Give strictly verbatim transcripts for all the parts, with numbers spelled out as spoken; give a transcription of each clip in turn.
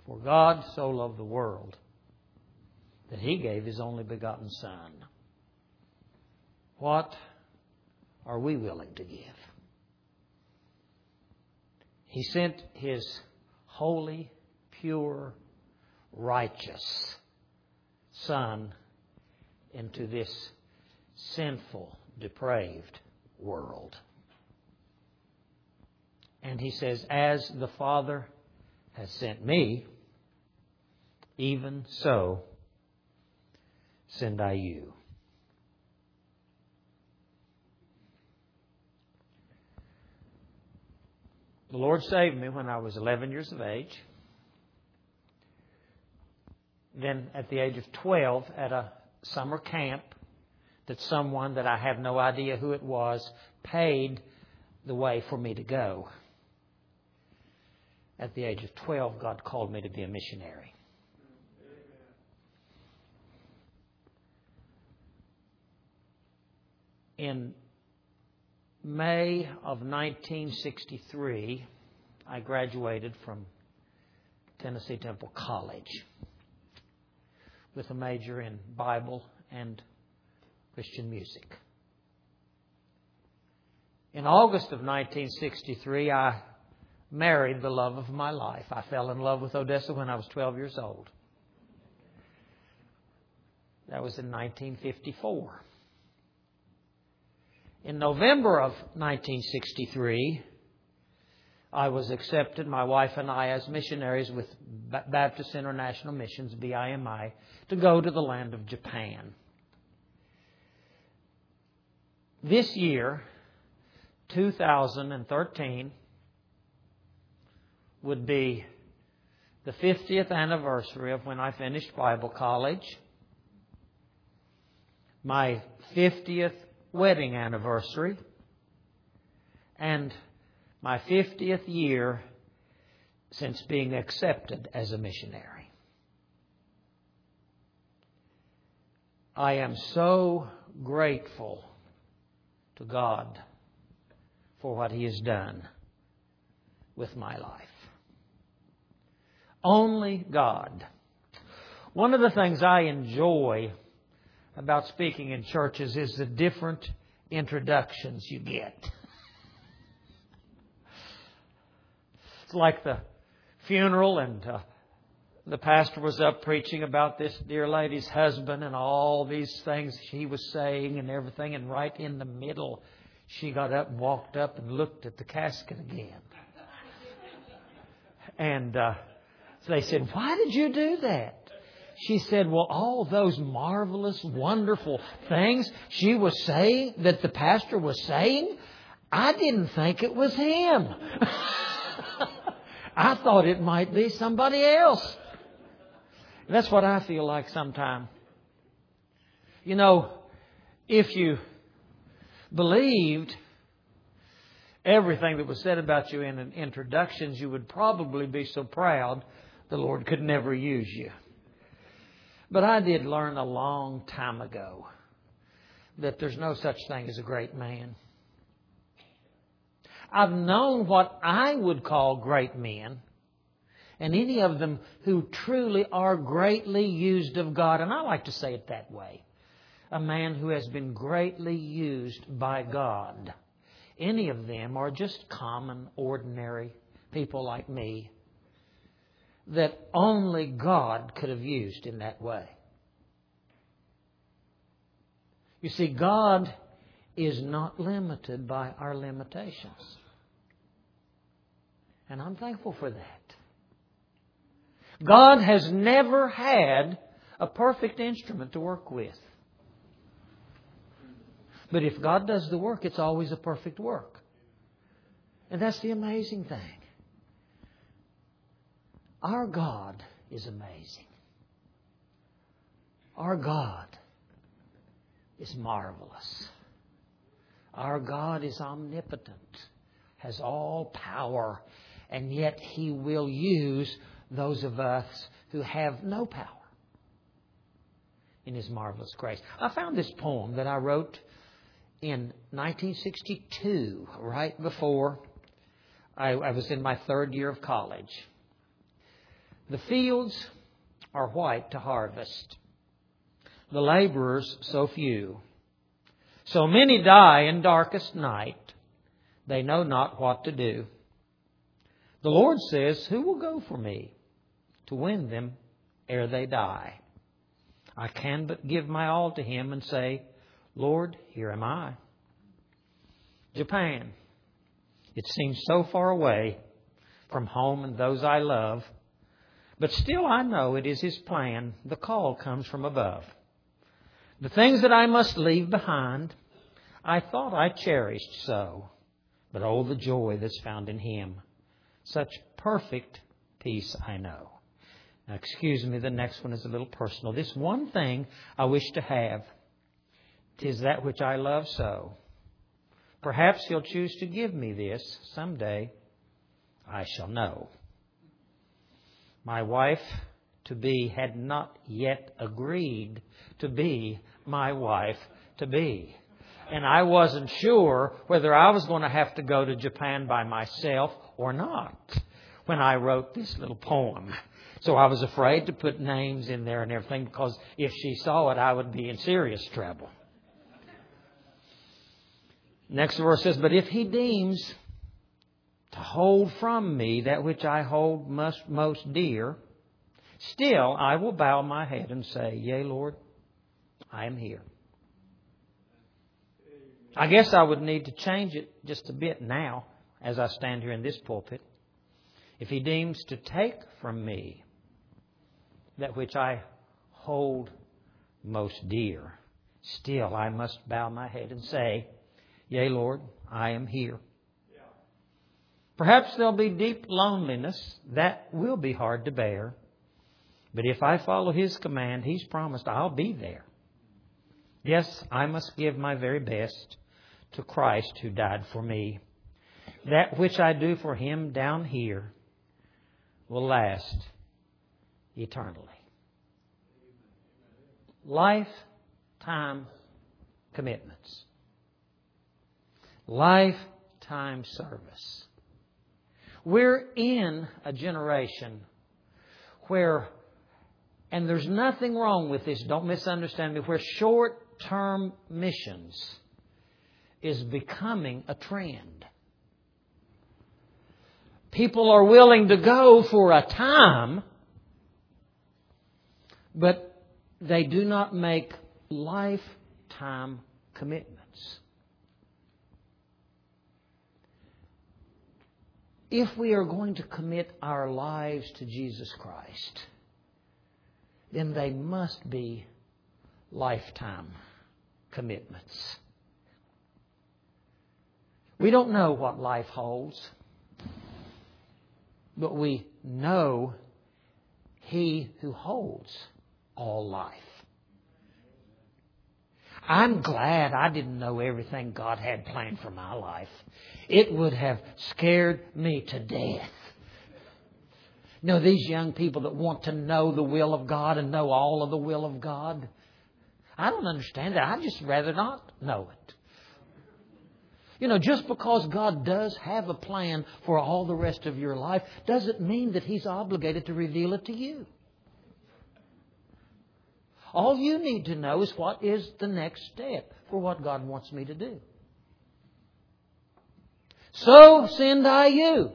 For God so loved the world that He gave His only begotten Son. What are we willing to give? He sent His holy, pure, righteous Son into this sinful, depraved world. And He says, as the Father has sent me, even so send I you. The Lord saved me when I was eleven years of age. Then at the age of twelve, at a summer camp, that someone that I have no idea who it was paid the way for me to go. At the age of twelve, God called me to be a missionary. In May of nineteen sixty-three, I graduated from Tennessee Temple College with a major in Bible and Christian music. In August of nineteen sixty-three, I married the love of my life. I fell in love with Odessa when I was twelve years old. That was in nineteen fifty-four. In November of nineteen sixty-three, I was accepted, my wife and I, as missionaries with Baptist International Missions, B I M I, to go to the land of Japan. This year, two thousand thirteen, would be the fiftieth anniversary of when I finished Bible college, my fiftieth wedding anniversary, and my fiftieth year since being accepted as a missionary. I am so grateful to God for what He has done with my life. Only God. One of the things I enjoy about speaking in churches is the different introductions you get. It's like the funeral, and uh, the pastor was up preaching about this dear lady's husband and all these things she was saying and everything, and right in the middle she got up and walked up and looked at the casket again. And uh, so they said, "Why did you do that?" She said, well, all those marvelous, wonderful things she was saying, that the pastor was saying, I didn't think it was him. I thought it might be somebody else. And that's what I feel like sometimes. You know, if you believed everything that was said about you in introductions, you would probably be so proud the Lord could never use you. But I did learn a long time ago that there's no such thing as a great man. I've known what I would call great men, and any of them who truly are greatly used of God, and I like to say it that way, a man who has been greatly used by God. Any of them are just common, ordinary people like me that only God could have used in that way. You see, God is not limited by our limitations. And I'm thankful for that. God has never had a perfect instrument to work with. But if God does the work, it's always a perfect work. And that's the amazing thing. Our God is amazing. Our God is marvelous. Our God is omnipotent, has all power, and yet He will use those of us who have no power in His marvelous grace. I found this poem that I wrote in nineteen sixty-two, right before I, I was in my third year of college. The fields are white to harvest, the laborers so few. So many die in darkest night, they know not what to do. The Lord says, who will go for me to win them ere they die? I can but give my all to Him and say, Lord, here am I. Japan. It seems so far away from home and those I love, but still I know it is His plan. The call comes from above. The things that I must leave behind, I thought I cherished so, but oh, the joy that's found in Him. Such perfect peace I know. Now, excuse me, the next one is a little personal. This one thing I wish to have, 'tis that which I love so. Perhaps He'll choose to give me this someday. I shall know. My wife to be had not yet agreed to be my wife to be. And I wasn't sure whether I was going to have to go to Japan by myself or not when I wrote this little poem. So I was afraid to put names in there and everything, because if she saw it, I would be in serious trouble. Next verse says, but if He deems to hold from me that which I hold most, most dear, still I will bow my head and say, yea, Lord, I am here. I guess I would need to change it just a bit now as I stand here in this pulpit. If He deems to take from me that which I hold most dear, still I must bow my head and say, yea, Lord, I am here. Yeah. Perhaps there'll be deep loneliness. That will be hard to bear. But if I follow His command, He's promised I'll be there. Yes, I must give my very best to Christ who died for me. That which I do for Him down here will last eternally. Lifetime commitments. Lifetime service. We're in a generation where, and there's nothing wrong with this, don't misunderstand me, where short-term missions is becoming a trend. People are willing to go for a time, but they do not make lifetime commitments. If we are going to commit our lives to Jesus Christ, then they must be lifetime commitments. We don't know what life holds, but we know He who holds all life. I'm glad I didn't know everything God had planned for my life. It would have scared me to death. You know, these young people that want to know the will of God and know all of the will of God, I don't understand that. I'd just rather not know it. You know, just because God does have a plan for all the rest of your life doesn't mean that He's obligated to reveal it to you. All you need to know is what is the next step for what God wants me to do. So send I you,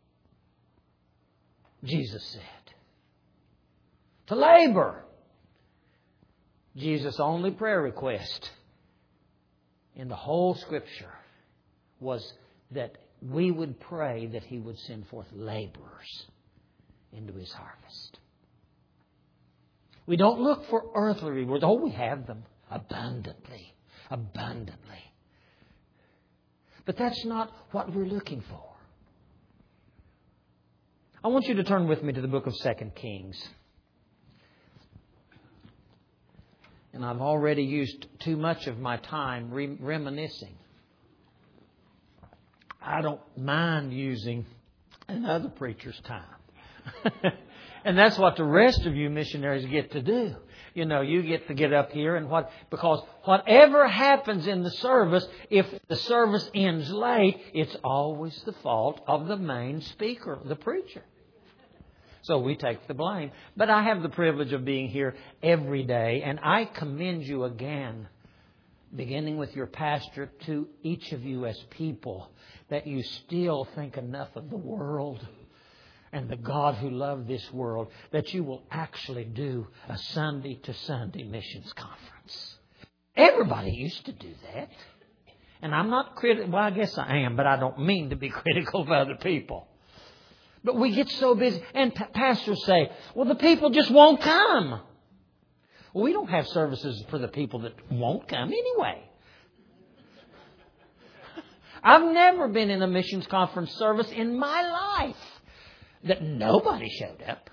Jesus said, to labor. Jesus' only prayer request in the whole Scripture was that we would pray that He would send forth laborers into His harvest. We don't look for earthly rewards. Oh, we have them abundantly, abundantly. But that's not what we're looking for. I want you to turn with me to the book of Second Kings. And I've already used too much of my time re- reminiscing. I don't mind using another preacher's time. And that's what the rest of you missionaries get to do. You know, you get to get up here and what, because whatever happens in the service, if the service ends late, it's always the fault of the main speaker, the preacher. So we take the blame. But I have the privilege of being here every day, and I commend you again, beginning with your pastor, to each of you as people, that you still think enough of the world and the God who loved this world, that you will actually do a Sunday to Sunday missions conference. Everybody used to do that. And I'm not critical. Well, I guess I am, but I don't mean to be critical of other people. But we get so busy. And p- pastors say, well, the people just won't come. Well, we don't have services for the people that won't come anyway. I've never been in a missions conference service in my life that nobody showed up.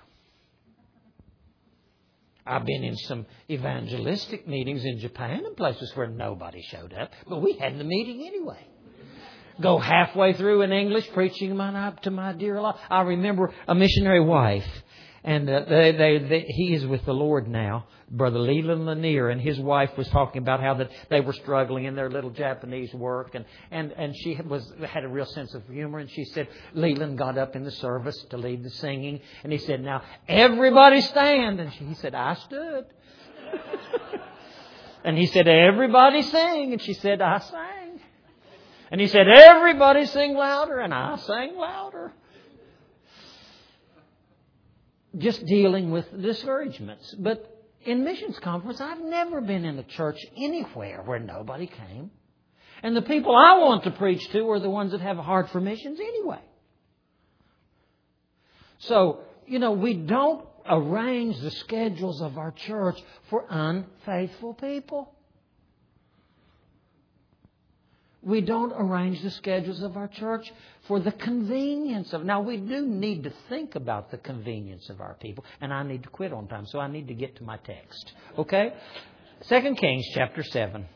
I've been in some evangelistic meetings in Japan and places where nobody showed up, but we had the meeting anyway. Go halfway through in English, preaching my, to my dear Lord. I remember a missionary wife, and uh, they, they, they, he is with the Lord now, Brother Leland Lanier, and his wife was talking about how that they were struggling in their little Japanese work, and, and, and she was had a real sense of humor, and she said, Leland got up in the service to lead the singing, and he said, now, everybody stand, and she, he said, I stood. And he said, everybody sing, and she said, I sang. And he said, everybody sing louder, and I sang louder. Just dealing with discouragements. But in missions conference, I've never been in a church anywhere where nobody came. And the people I want to preach to are the ones that have a heart for missions anyway. So, you know, we don't arrange the schedules of our church for unfaithful people. We don't arrange the schedules of our church for the convenience of... Now, we do need to think about the convenience of our people. And I need to quit on time, so I need to get to my text. Okay? Second Kings chapter seven.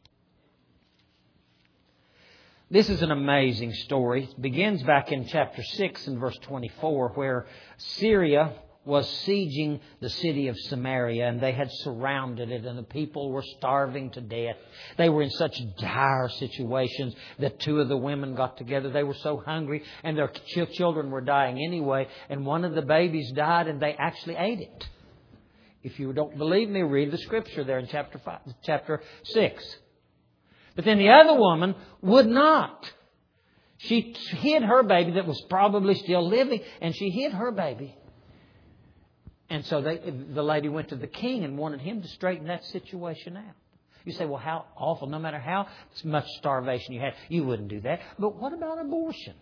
This is an amazing story. It begins back in chapter six and verse twenty-four, where Syria was sieging the city of Samaria, and they had surrounded it, and the people were starving to death. They were in such dire situations that two of the women got together. They were so hungry, and their ch- children were dying anyway, and one of the babies died, and they actually ate it. If you don't believe me, read the scripture there in chapter five, chapter six. But then the other woman would not. She hid her baby that was probably still living, and she hid her baby. And so they, the lady went to the king and wanted him to straighten that situation out. You say, well, how awful. No matter how much starvation you had, you wouldn't do that. But what about abortion?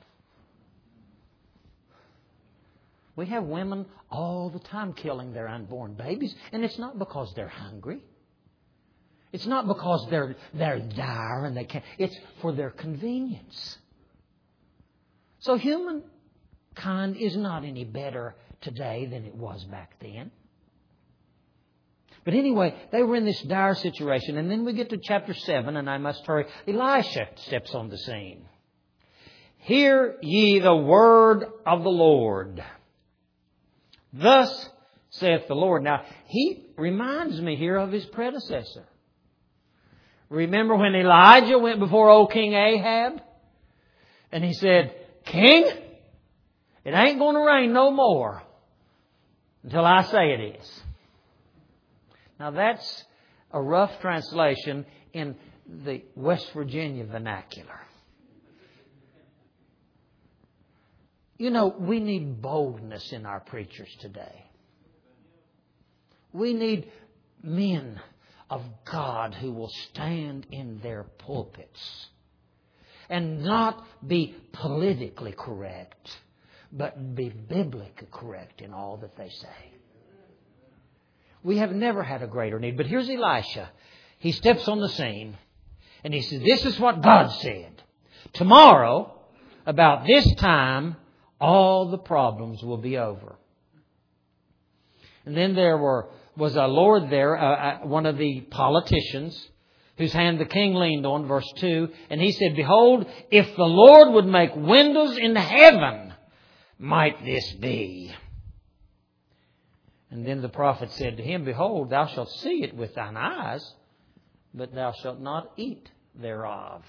We have women all the time killing their unborn babies, and it's not because they're hungry. It's not because they're they're dire and they can't. It's for their convenience. So humankind is not any better today than it was back then. But anyway, they were in this dire situation. And then we get to chapter seven, and I must hurry. Elisha steps on the scene. Hear ye the word of the Lord. Thus saith the Lord. Now, he reminds me here of his predecessor. Remember when Elijah went before old King Ahab? And he said, King, it ain't going to rain no more until I say it is. Now that's a rough translation in the West Virginia vernacular. You know, we need boldness in our preachers today. We need men of God who will stand in their pulpits and not be politically correct, but be biblically correct in all that they say. We have never had a greater need. But here's Elisha. He steps on the scene and he says, this is what God said. Tomorrow, about this time, all the problems will be over. And then there were was a Lord there, uh, one of the politicians, whose hand the king leaned on, verse two. And he said, behold, if the Lord would make windows in heaven, might this be? And then the prophet said to him, behold, thou shalt see it with thine eyes, but thou shalt not eat thereof.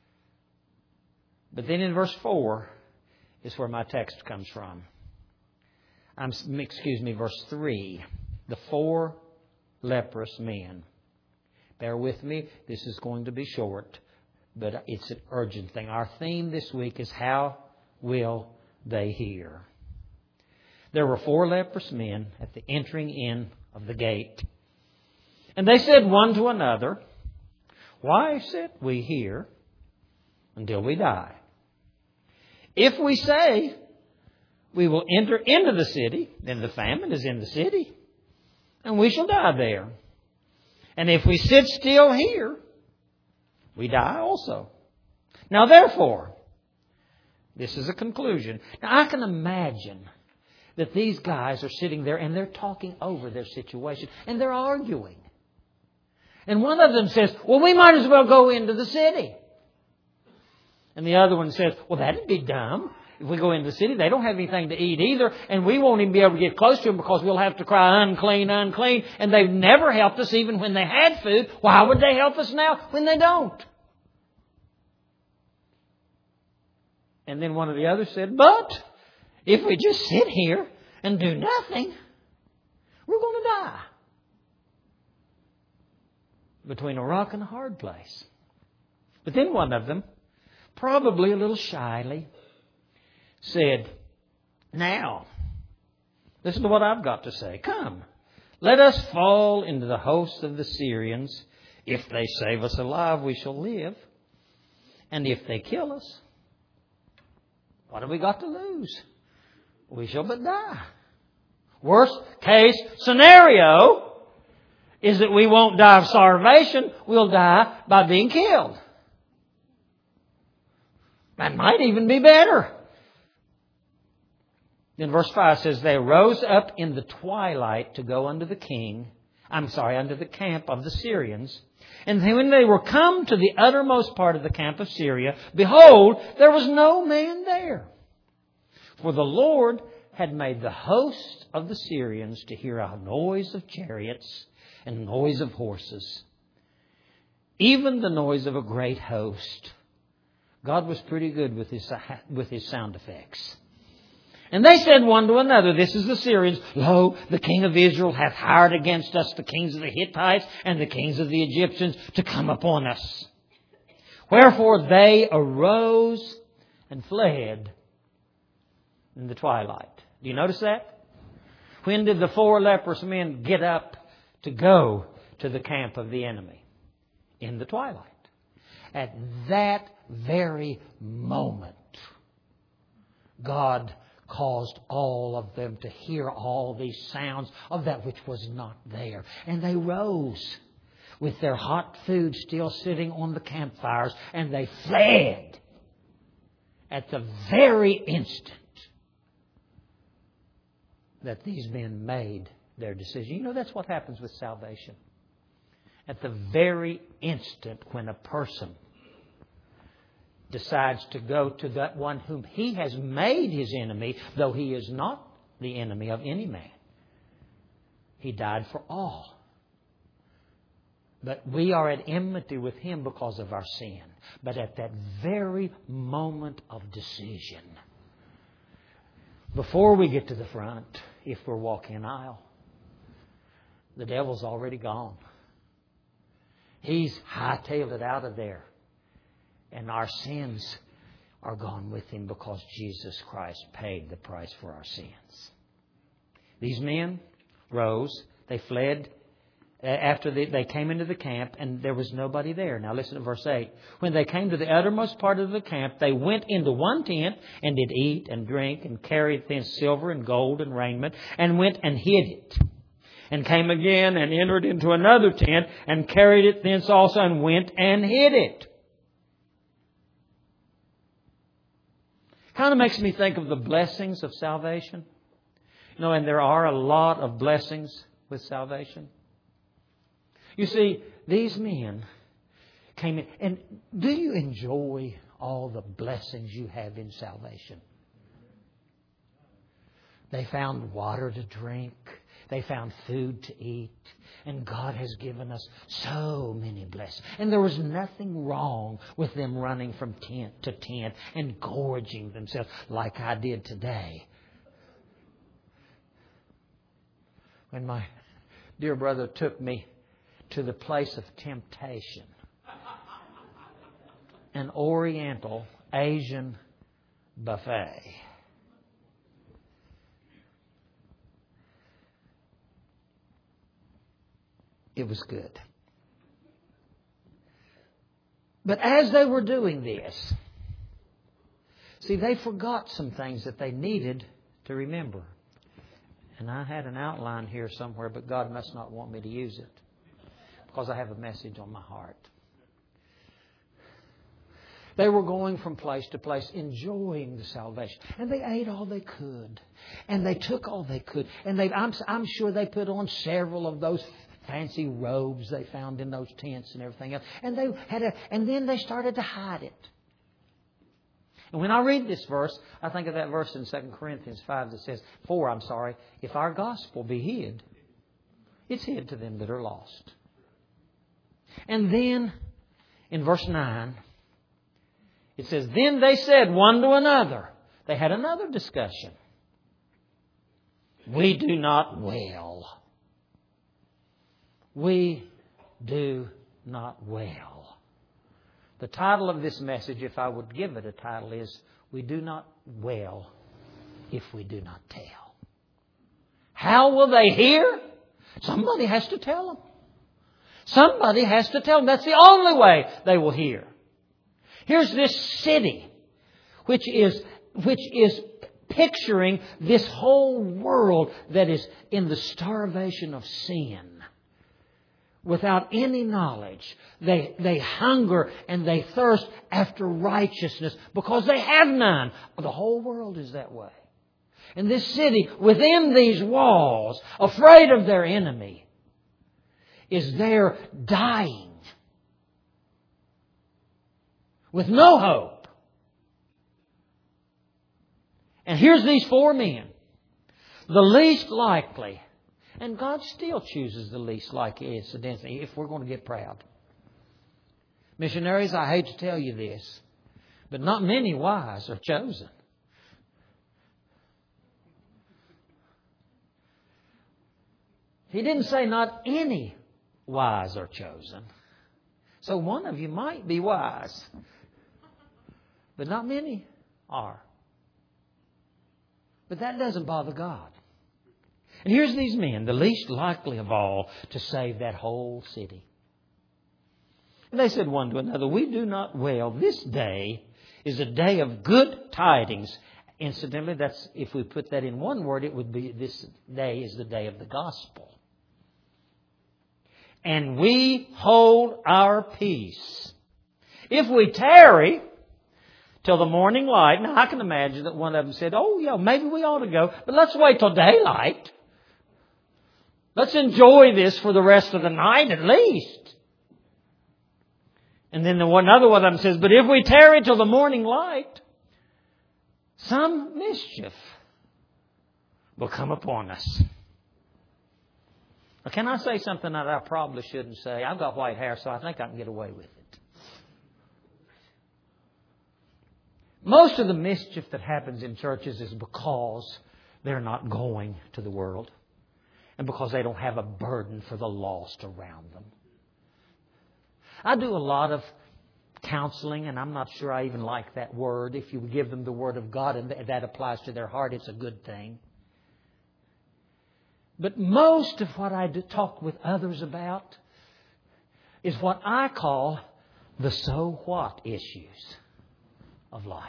But then in verse four is where my text comes from. I'm, excuse me, verse three. The four leprous men. Bear with me. This is going to be short, but it's an urgent thing. Our theme this week is how will they hear? There were four leprous men at the entering in of the gate. And they said one to another, why sit we here until we die? If we say we will enter into the city, then the famine is in the city, and we shall die there. And if we sit still here, we die also. Now therefore, this is a conclusion. Now I can imagine that these guys are sitting there and they're talking over their situation and they're arguing. And one of them says, well, we might as well go into the city. And the other one says, well, that'd be dumb. If we go into the city, they don't have anything to eat either, and we won't even be able to get close to them because we'll have to cry, unclean, unclean. And they've never helped us even when they had food. Why would they help us now when they don't? And then one of the others said, but if we just sit here and do nothing, we're going to die. Between a rock and a hard place. But then one of them, probably a little shyly, said, now, listen to what I've got to say. Come, let us fall into the host of the Syrians. If they save us alive, we shall live. And if they kill us, what have we got to lose? We shall but die. Worst case scenario is that we won't die of starvation. We'll die by being killed. That might even be better. Then verse five says, they rose up in the twilight to go unto the king, I'm sorry, unto the camp of the Syrians. And when they were come to the uttermost part of the camp of Syria, behold, there was no man there. For the Lord had made the host of the Syrians to hear a noise of chariots and noise of horses, even the noise of a great host. God was pretty good with his, with his sound effects. And they said one to another, this is the Syrians, lo, the king of Israel hath hired against us the kings of the Hittites and the kings of the Egyptians to come upon us. Wherefore they arose and fled in the twilight. Do you notice that? When did the four leprous men get up to go to the camp of the enemy? In the twilight. At that very moment, God caused all of them to hear all these sounds of that which was not there. And they rose with their hot food still sitting on the campfires, and they fled at the very instant that these men made their decision. You know, that's what happens with salvation. At the very instant when a person decides to go to that one whom he has made his enemy, though he is not the enemy of any man. He died for all. But we are at enmity with him because of our sin. But at that very moment of decision, before we get to the front, if we're walking an aisle, the devil's already gone. He's hightailed it out of there. And our sins are gone with him because Jesus Christ paid the price for our sins. These men rose. They fled after they, they came into the camp, and there was nobody there. Now listen to verse eight. When they came to the uttermost part of the camp, they went into one tent and did eat and drink and carried thence silver and gold and raiment and went and hid it. And came again and entered into another tent and carried it thence also and went and hid it. Kind of makes me think of the blessings of salvation. You know, and there are a lot of blessings with salvation. You see, these men came in. And do you enjoy all the blessings you have in salvation? They found water to drink. They found food to eat. And God has given us so many blessings. And there was nothing wrong with them running from tent to tent and gorging themselves like I did today. when my dear brother took me to the place of temptation. An Oriental Asian buffet. It was good. But as they were doing this, see, they forgot some things that they needed to remember. And I had an outline here somewhere, but God must not want me to use it because I have a message on my heart. They were going from place to place, enjoying the salvation. And they ate all they could. And they took all they could. And they, I'm, I'm sure they put on several of those fancy robes they found in those tents and everything else. And they had a, and then they started to hide it. And when I read this verse, I think of that verse in Second Corinthians five that says, For, I'm sorry, if our gospel be hid, it's hid to them that are lost. And then, in verse nine, it says, Then they said one to another. They had another discussion. We do not well. We do not well. The title of this message, if I would give it a title, is We do not well if we do not tell. How will they hear? Somebody has to tell them. Somebody has to tell them. That's the only way they will hear. Here's this city, which is, which is picturing this whole world that is in the starvation of sin. Without any knowledge, they, they hunger and they thirst after righteousness because they have none. The whole world is that way. And this city, within these walls, afraid of their enemy, is there dying with no hope. And here's these four men, the least likely. And God still chooses the least likely, incidentally, if we're going to get proud. Missionaries, I hate to tell you this, but not many wise are chosen. He didn't say not any wise are chosen. So one of you might be wise, but not many are. But that doesn't bother God. And here's these men, the least likely of all to save that whole city. And they said one to another, We do not well. This day is a day of good tidings. Incidentally, that's if we put that in one word, it would be this day is the day of the gospel. And we hold our peace. If we tarry till the morning light, now I can imagine that one of them said, Oh, yeah, maybe we ought to go, but let's wait till daylight. Let's enjoy this for the rest of the night at least. And then the one other one of them says, But if we tarry till the morning light, some mischief will come upon us. Now, can I say something that I probably shouldn't say? I've got white hair, so I think I can get away with it. Most of the mischief that happens in churches is because they're not going to the world. And because they don't have a burden for the lost around them. I do a lot of counseling, and I'm not sure I even like that word. If you give them the Word of God and that applies to their heart, it's a good thing. But most of what I do talk with others about is what I call the so what issues of life.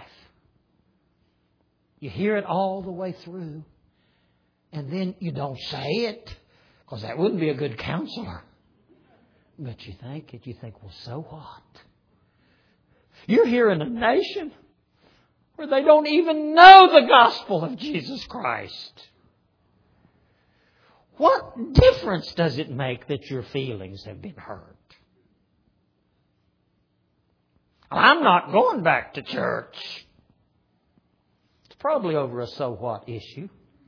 You hear it all the way through. And then you don't say it, because that wouldn't be a good counselor. But you think it, you think, well, so what? You're here in a nation where they don't even know the gospel of Jesus Christ. What difference does it make that your feelings have been hurt? I'm not going back to church. It's probably over a so what issue.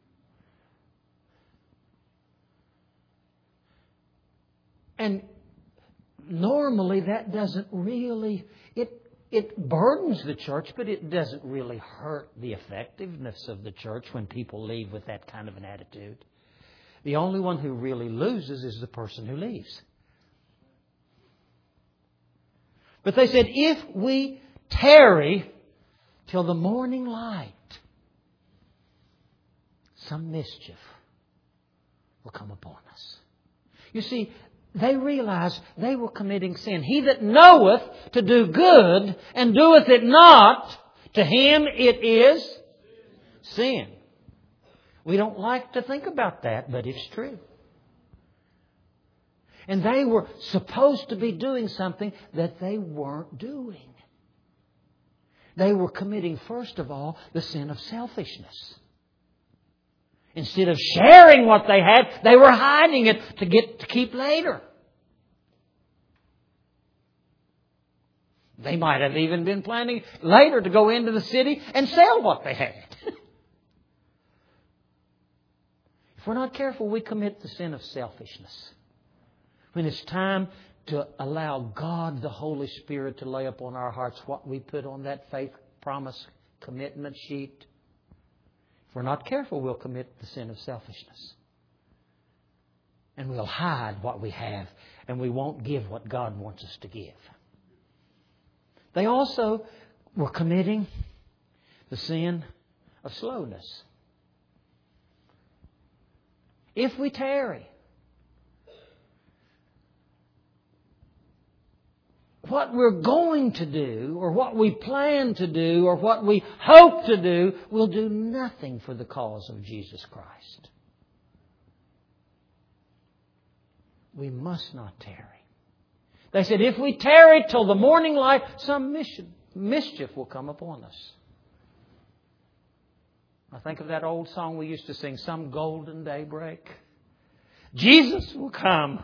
And normally that doesn't really, it it burdens the church, but it doesn't really hurt the effectiveness of the church when people leave with that kind of an attitude. The only one who really loses is the person who leaves. But they said, if we tarry till the morning light, some mischief will come upon us. You see, they realized they were committing sin. He that knoweth to do good and doeth it not, to him it is sin. We don't like to think about that, but it's true. And they were supposed to be doing something that they weren't doing. They were committing, first of all, the sin of selfishness. Instead of sharing what they had, they were hiding it to get to keep later. They might have even been planning later to go into the city and sell what they had. If we're not careful, we commit the sin of selfishness. When it's time to allow God, the Holy Spirit, to lay upon our hearts what we put on that faith promise commitment sheet, if we're not careful, we'll commit the sin of selfishness. And we'll hide what we have, and we won't give what God wants us to give. They also were committing the sin of slowness. If we tarry, what we're going to do, or what we plan to do, or what we hope to do, will do nothing for the cause of Jesus Christ. We must not tarry. They said, if we tarry till the morning light, some mischief will come upon us. I think of that old song we used to sing, Some Golden Daybreak. Jesus will come.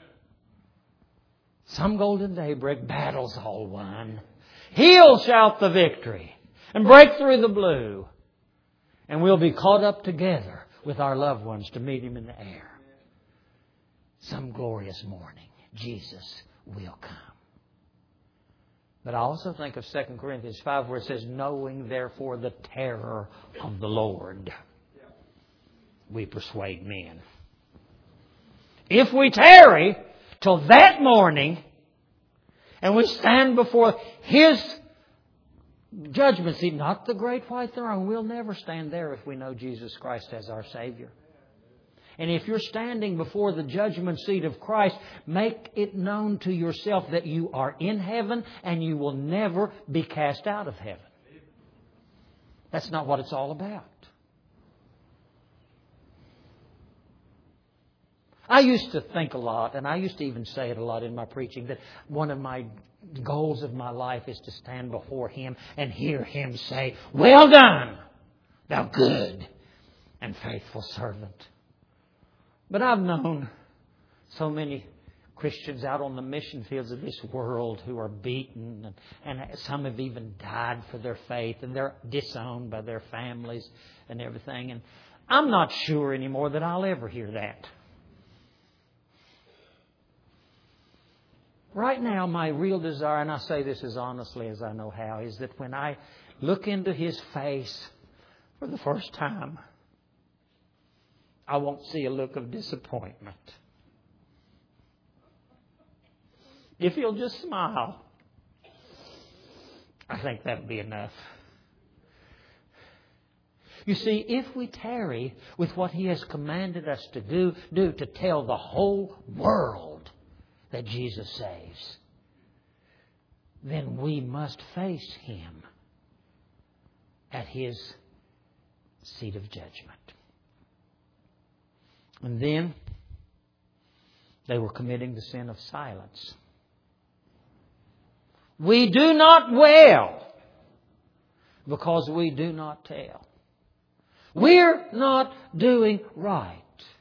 Some golden daybreak, battle's all won. He'll shout the victory and break through the blue. And we'll be caught up together with our loved ones to meet Him in the air. Some glorious morning, Jesus will come. But I also think of Second Corinthians five where it says, knowing therefore the terror of the Lord, we persuade men. If we tarry till that morning, and we stand before His judgment seat, not the great white throne. We'll never stand there if we know Jesus Christ as our Savior. And if you're standing before the judgment seat of Christ, make it known to yourself that you are in heaven and you will never be cast out of heaven. That's not what it's all about. I used to think a lot, and I used to even say it a lot in my preaching, that one of my goals of my life is to stand before Him and hear Him say, well done, thou good and faithful servant. But I've known so many Christians out on the mission fields of this world who are beaten, and, and some have even died for their faith, and they're disowned by their families and everything. And I'm not sure anymore that I'll ever hear that. Right now, my real desire, and I say this as honestly as I know how, is that when I look into His face for the first time, I won't see a look of disappointment. If He'll just smile, I think that would be enough. You see, if we tarry with what He has commanded us to do, do to tell the whole world that Jesus saves, then we must face Him at His seat of judgment. And then they were committing the sin of silence. We do not wail because we do not tell. We're not doing right.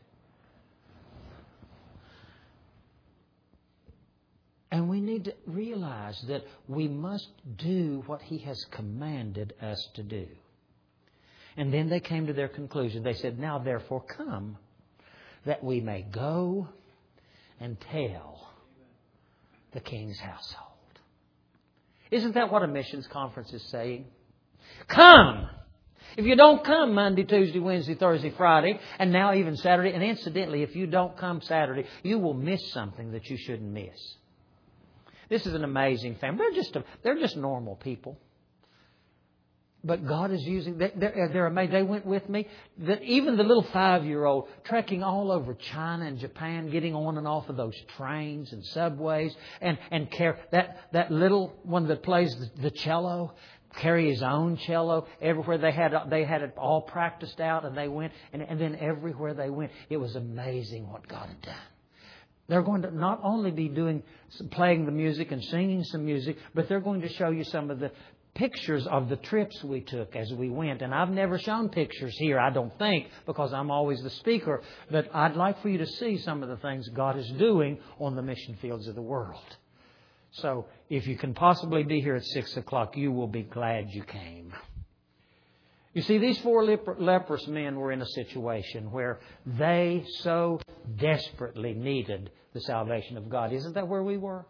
And we need to realize that we must do what He has commanded us to do. And then they came to their conclusion. They said, now therefore come, that we may go and tell the King's household. Isn't that what a missions conference is saying? Come If you don't come Monday, Tuesday, Wednesday, Thursday, Friday, and now even Saturday, and incidentally, if you don't come Saturday, you will miss something that you shouldn't miss. This is an amazing family. They're just a, they're just normal people. But God is using, they're, they're amazing. They went with me. That even the little five-year-old trekking all over China and Japan, getting on and off of those trains and subways, and and care, that that little one that plays the, the cello, carry his own cello everywhere. They had they had it all practiced out, and they went, and, and then everywhere they went, it was amazing what God had done. They're going to not only be doing playing the music and singing some music, but they're going to show you some of the pictures of the trips we took as we went. And I've never shown pictures here, I don't think, because I'm always the speaker. But I'd like for you to see some of the things God is doing on the mission fields of the world. So if you can possibly be here at six o'clock, you will be glad you came. You see, these four leper- leprous men were in a situation where they so desperately needed the salvation of God. Isn't that where we were?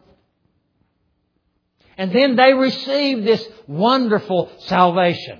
And then they received this wonderful salvation.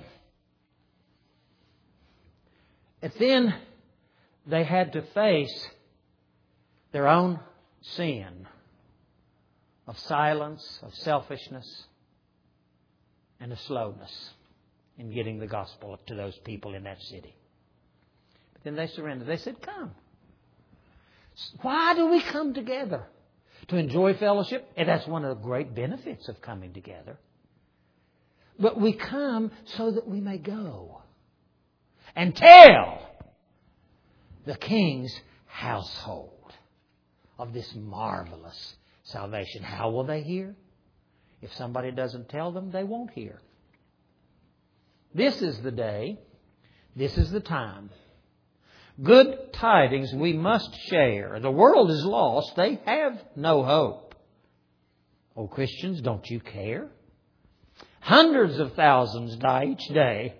And then they had to face their own sin of silence, of selfishness, and of slowness in getting the gospel to those people in that city. But then they surrendered. They said, come. Why do we come together? To enjoy fellowship. And that's one of the great benefits of coming together. But we come so that we may go and tell the King's household of this marvelous salvation. How will they hear? If somebody doesn't tell them, they won't hear. This is the day. This is the time. Good tidings we must share. The world is lost. They have no hope. Oh, Christians, don't you care? Hundreds of thousands die each day.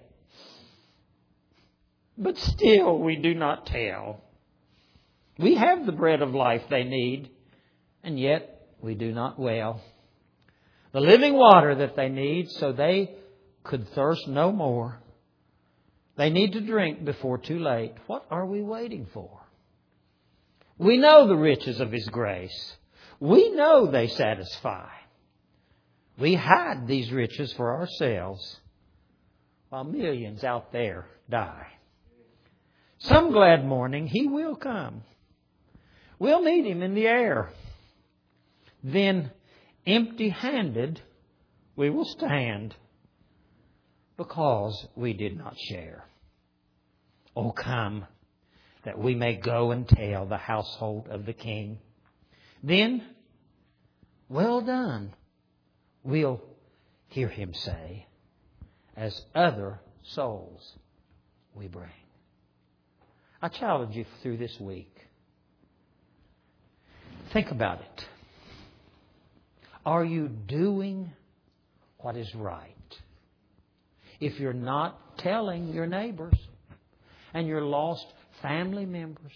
But still we do not tell. We have the bread of life they need, and yet we do not well. The living water that they need so they could thirst no more. They need to drink before too late. What are we waiting for? We know the riches of His grace. We know they satisfy. We hide these riches for ourselves while millions out there die. Some glad morning He will come. We'll meet Him in the air. Then empty-handed we will stand, because we did not share. Oh, come, that we may go and tell the household of the King. Then, well done, we'll hear Him say, as other souls we bring. I challenge you through this week. Think about it. Are you doing what is right? If you're not telling your neighbors and your lost family members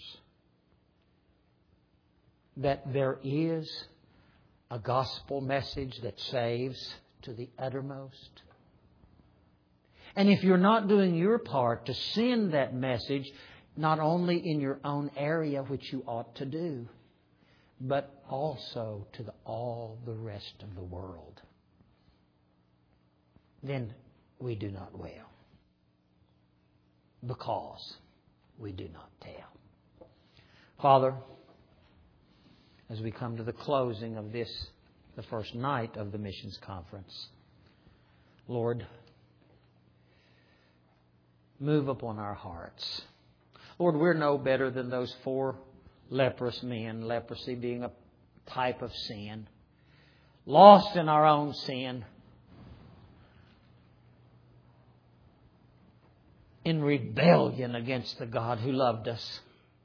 that there is a gospel message that saves to the uttermost. And if you're not doing your part to send that message, not only in your own area, which you ought to do, but also to the, all the rest of the world, then we do not well, because we do not tell. Father, as we come to the closing of this, the first night of the missions conference, Lord, move upon our hearts. Lord, we're no better than those four leprous men, leprosy being a type of sin, lost in our own sin, in rebellion against the God who loved us.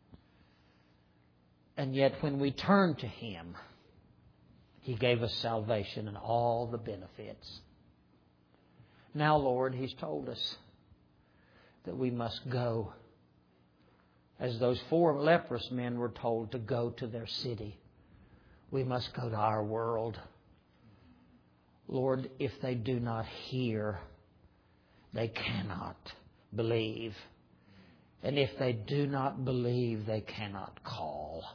And yet when we turned to Him, He gave us salvation and all the benefits. Now, Lord, He's told us that we must go, as those four leprous men were told to go to their city. We must go to our world. Lord, if they do not hear, they cannot believe. And if they do not believe, they cannot call.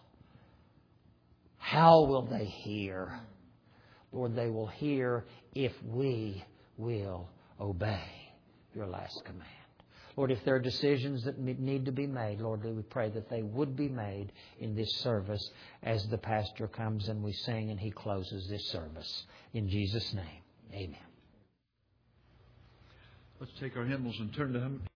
How will they hear? Lord, they will hear if we will obey your last command. Lord, if there are decisions that need to be made, Lord, we pray that they would be made in this service as the pastor comes and we sing and he closes this service. In Jesus' name, amen. Let's take our hymnals and turn to him.